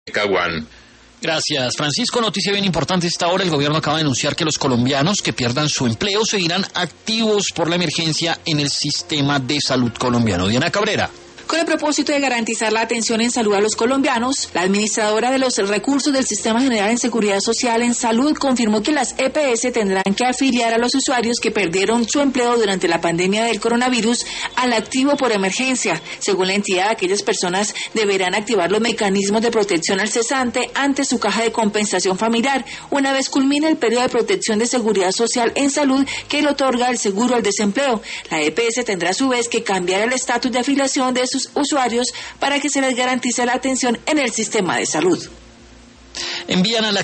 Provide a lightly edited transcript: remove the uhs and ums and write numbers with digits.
Caguán. Gracias, Francisco. Noticia bien importante esta hora. El gobierno acaba de anunciar que los colombianos que pierdan su empleo seguirán activos por la emergencia en el sistema de salud colombiano. Diana Cabrera. Con el propósito de garantizar la atención en salud a los colombianos, la administradora de los recursos del Sistema General en Seguridad Social en Salud confirmó que las EPS tendrán que afiliar a los usuarios que perdieron su empleo durante la pandemia del coronavirus al activo por emergencia. Según la entidad, aquellas personas deberán activar los mecanismos de protección al cesante ante su caja de compensación familiar, una vez culmine el periodo de protección de seguridad social en salud que le otorga el seguro al desempleo. La EPS tendrá a su vez que cambiar el estatus de afiliación de sus usuarios para que se les garantice la atención en el sistema de salud. Envían a la